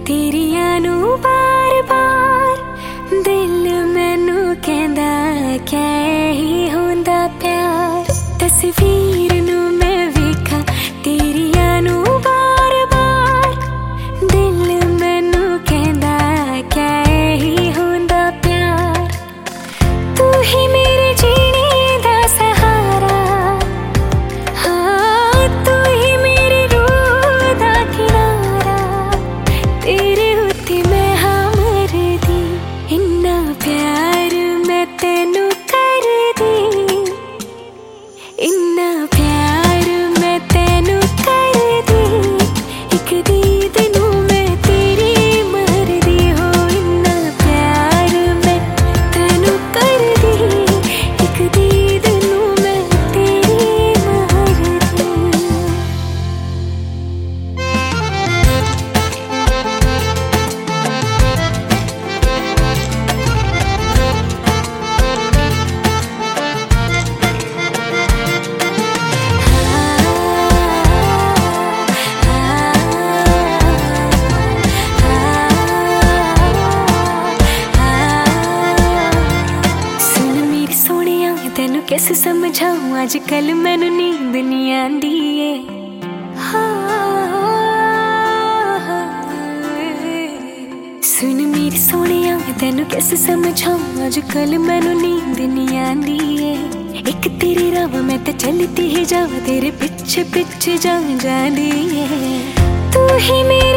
तेरिया नू बार बार दिल मैनू कहंदा क्या ही होंदा प्यार। तस्वीर नू मैं वेखा तेरिया नू बार बार दिल मैनू कहंदा क्या ही होंदा प्यार। तू ही मेरे जीने दा सहारा, हाँ तू ही मेरी रूह दा किनारा। तेरे उत्ते मैं हाँ मरदी, इन्ना प्यार मैं तेनू करदी, इन्ना प्यार मैं तेनू करदी। इक दीद नू मैं तेरी मरदी हो, इन्ना प्यार मैं तेनू करदी। इक दीद नू मैं तेरी मरदी। सुन मेरी सोहणिया तेनू कैसे समझाऊं, अजकल मैनू नींद नहीं आंदी है। सुन मेरी सोहणिया तेनू कैसे समझाऊं, अजकल मैनू नींद नहीं आंदी है। एक तेरी राह मैं ते चलती ही जावां, तेरे पिछे पिछे जान जांदी है। तू ही मेरी